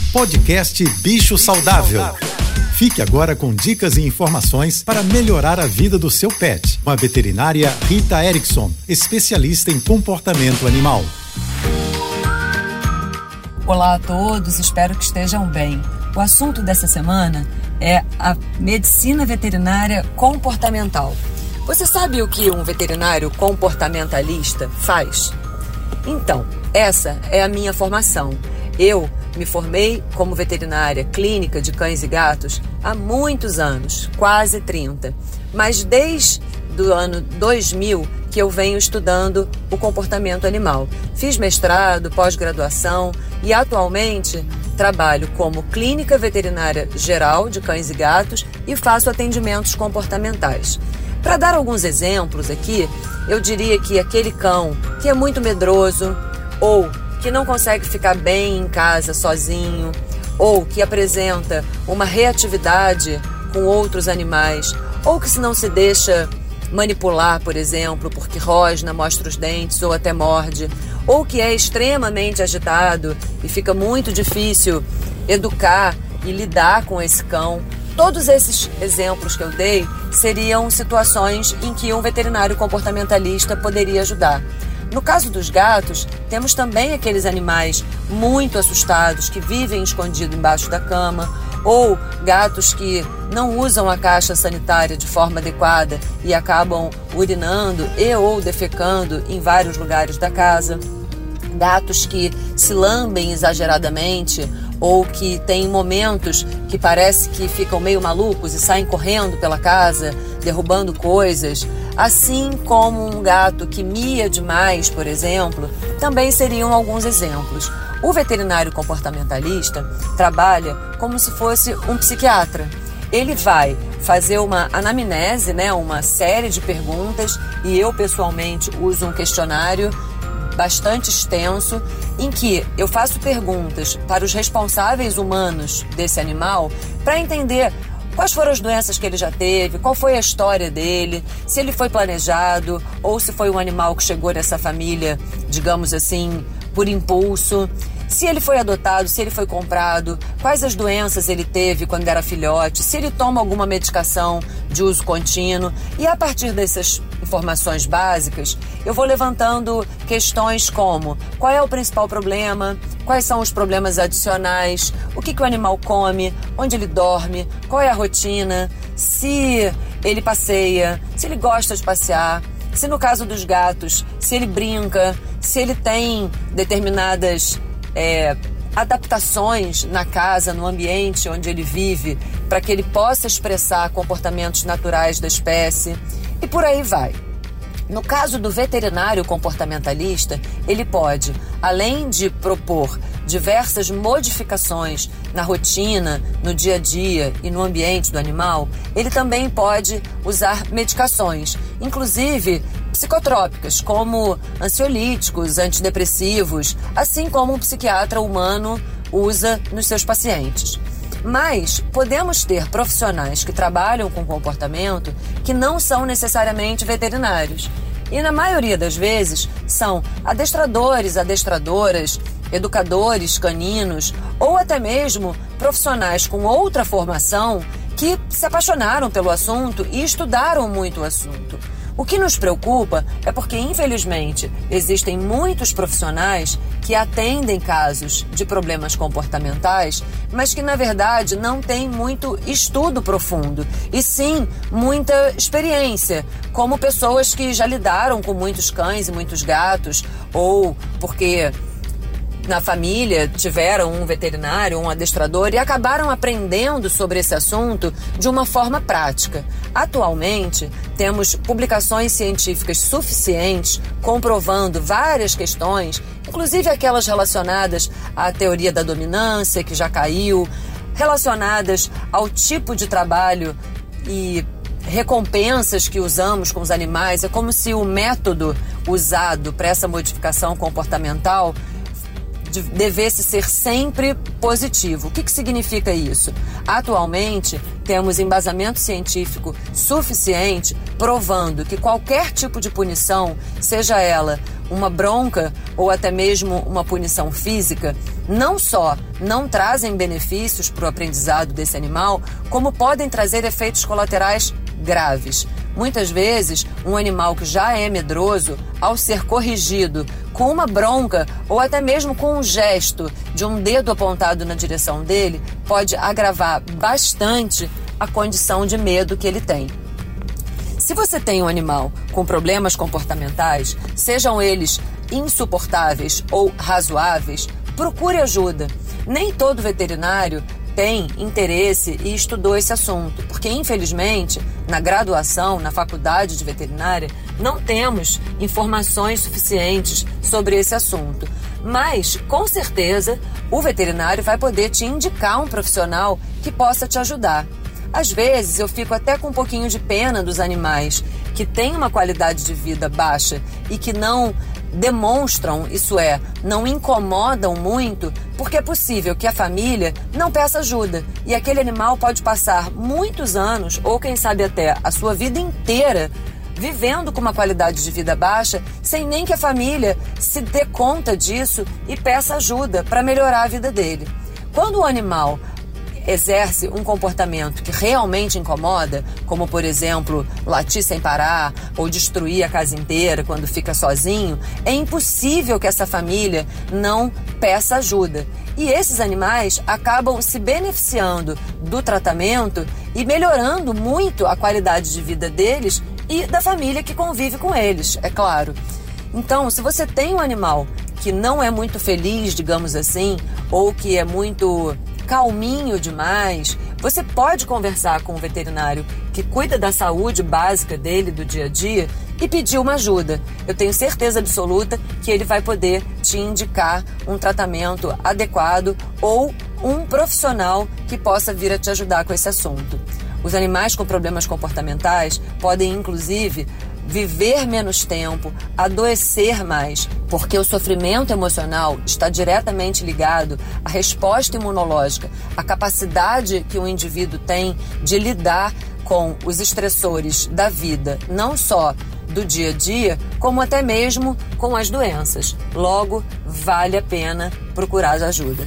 Podcast Bicho Saudável. Fique agora com dicas e informações para melhorar a vida do seu pet, com a veterinária Rita Erickson, especialista em comportamento animal. Olá a todos, espero que estejam bem. O assunto dessa semana é a medicina veterinária comportamental. Você sabe o que um veterinário comportamentalista faz? Então, essa é a minha formação. Eu me formei como veterinária clínica de cães e gatos há muitos anos, quase 30. Mas desde o ano 2000 que eu venho estudando o comportamento animal. Fiz mestrado, pós-graduação e atualmente trabalho como clínica veterinária geral de cães e gatos e faço atendimentos comportamentais. Para dar alguns exemplos aqui, eu diria que aquele cão que é muito medroso ou que não consegue ficar bem em casa sozinho ou que apresenta uma reatividade com outros animais ou que se não se deixa manipular, por exemplo, porque rosna, mostra os dentes ou até morde, ou que é extremamente agitado e fica muito difícil educar e lidar com esse cão. Todos esses exemplos que eu dei seriam situações em que um veterinário comportamentalista poderia ajudar. No caso dos gatos, temos também aqueles animais muito assustados que vivem escondidos embaixo da cama, ou gatos que não usam a caixa sanitária de forma adequada e acabam urinando e ou defecando em vários lugares da casa. Gatos que se lambem exageradamente ou que têm momentos que parece que ficam meio malucos e saem correndo pela casa, derrubando coisas. Assim como um gato que mia demais, por exemplo, também seriam alguns exemplos. O veterinário comportamentalista trabalha como se fosse um psiquiatra. Ele vai fazer uma anamnese, uma série de perguntas, e eu pessoalmente uso um questionário bastante extenso, em que eu faço perguntas para os responsáveis humanos desse animal para entender quais foram as doenças que ele já teve, qual foi a história dele, se ele foi planejado ou se foi um animal que chegou nessa família, digamos assim, por impulso, se ele foi adotado, se ele foi comprado, quais as doenças ele teve quando era filhote, se ele toma alguma medicação de uso contínuo. E a partir dessas informações básicas, eu vou levantando questões como: qual é o principal problema, quais são os problemas adicionais, o que o animal come, onde ele dorme, qual é a rotina, se ele passeia, se ele gosta de passear, se no caso dos gatos, se ele brinca, se ele tem determinadas adaptações na casa, no ambiente onde ele vive, para que ele possa expressar comportamentos naturais da espécie, e por aí vai. No caso do veterinário comportamentalista, ele pode, além de propor diversas modificações na rotina, no dia a dia e no ambiente do animal, ele também pode usar medicações, inclusive psicotrópicas, como ansiolíticos, antidepressivos, assim como um psiquiatra humano usa nos seus pacientes. Mas podemos ter profissionais que trabalham com comportamento que não são necessariamente veterinários. E na maioria das vezes são adestradores, adestradoras, educadores caninos ou até mesmo profissionais com outra formação que se apaixonaram pelo assunto e estudaram muito o assunto. O que nos preocupa é porque, infelizmente, existem muitos profissionais que atendem casos de problemas comportamentais, mas que, na verdade, não têm muito estudo profundo, e sim muita experiência, como pessoas que já lidaram com muitos cães e muitos gatos, ou porque na família tiveram um veterinário, um adestrador e acabaram aprendendo sobre esse assunto de uma forma prática. Atualmente, temos publicações científicas suficientes comprovando várias questões, inclusive aquelas relacionadas à teoria da dominância, que já caiu, relacionadas ao tipo de trabalho e recompensas que usamos com os animais. É como se o método usado para essa modificação comportamental devesse ser sempre positivo. O que significa isso? Atualmente, temos embasamento científico suficiente provando que qualquer tipo de punição, seja ela uma bronca ou até mesmo uma punição física, não só não trazem benefícios para o aprendizado desse animal, como podem trazer efeitos colaterais graves. Muitas vezes, um animal que já é medroso, ao ser corrigido com uma bronca ou até mesmo com um gesto de um dedo apontado na direção dele, pode agravar bastante a condição de medo que ele tem. Se você tem um animal com problemas comportamentais, sejam eles insuportáveis ou razoáveis, procure ajuda. Nem todo veterinário tem interesse e estudou esse assunto, porque infelizmente na graduação, na faculdade de veterinária, não temos informações suficientes sobre esse assunto. Mas, com certeza, o veterinário vai poder te indicar um profissional que possa te ajudar. Às vezes eu fico até com um pouquinho de pena dos animais que têm uma qualidade de vida baixa e que não demonstram, isso é, não incomodam muito, porque é possível que a família não peça ajuda e aquele animal pode passar muitos anos ou quem sabe até a sua vida inteira vivendo com uma qualidade de vida baixa sem nem que a família se dê conta disso e peça ajuda para melhorar a vida dele. Quando o animal exerce um comportamento que realmente incomoda, como por exemplo latir sem parar ou destruir a casa inteira quando fica sozinho, é impossível que essa família não peça ajuda. E esses animais acabam se beneficiando do tratamento e melhorando muito a qualidade de vida deles e da família que convive com eles, é claro. Então, se você tem um animal que não é muito feliz, digamos assim, ou que é muito calminho demais, você pode conversar com um veterinário que cuida da saúde básica dele, do dia a dia, e pedir uma ajuda. Eu tenho certeza absoluta que ele vai poder te indicar um tratamento adequado ou um profissional que possa vir a te ajudar com esse assunto. Os animais com problemas comportamentais podem, inclusive, viver menos tempo, adoecer mais, porque o sofrimento emocional está diretamente ligado à resposta imunológica, à capacidade que o indivíduo tem de lidar com os estressores da vida, não só do dia a dia, como até mesmo com as doenças. Logo, vale a pena procurar ajuda.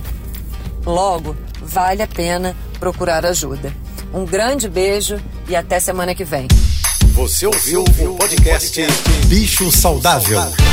Um grande beijo e até semana que vem. Você ouviu o podcast Bicho Saudável.